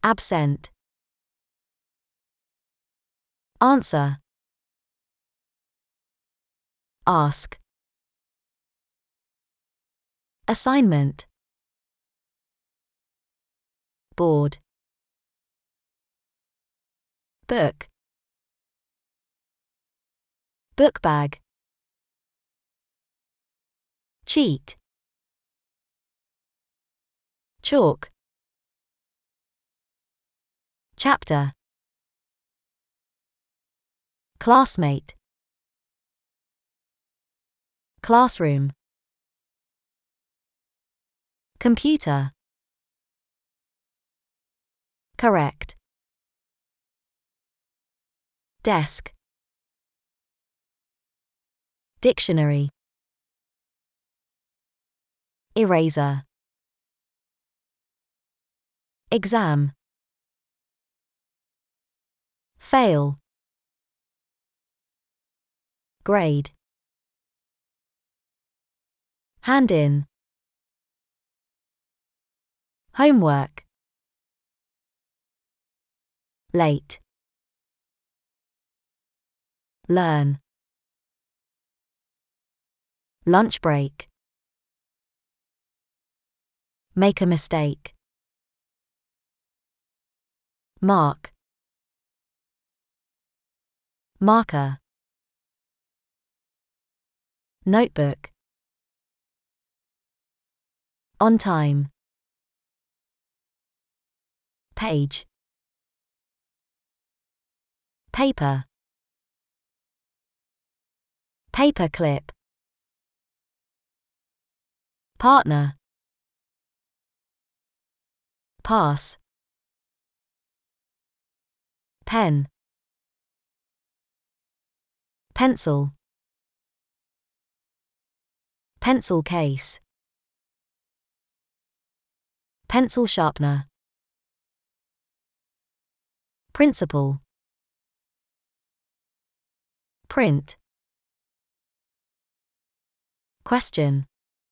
Absent. Answer. Ask. Assignment. Board. Book. Book bag. Cheat. Chalk. Chapter. Classmate. Classroom. Computer. Correct. Desk. Dictionary. Eraser. Exam. Fail. Grade. Hand in. Homework. Late. Learn. Lunch break. Make a mistake. Mark. Marker. Notebook. On time. Page. Paper. Paperclip. Partner. Pass. Pen. Pencil. Pencil case. Pencil sharpener. Principal. Print. Question.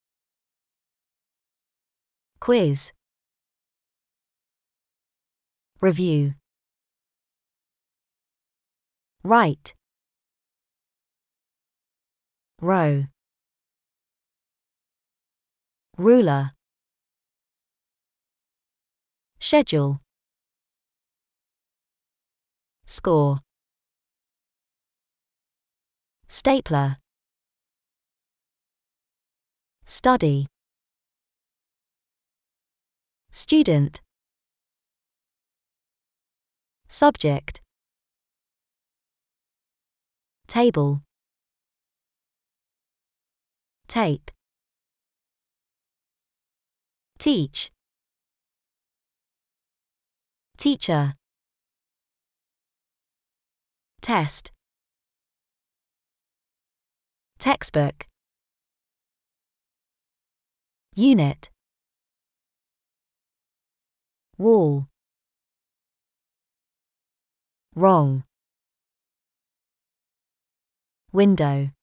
Quiz. Review. Write. Row. Ruler. Schedule. Score. Stapler. Study. Student. Subject. Table. Tape. Teach. Teacher. Test. Textbook. Unit. Wall. Wrong. Window.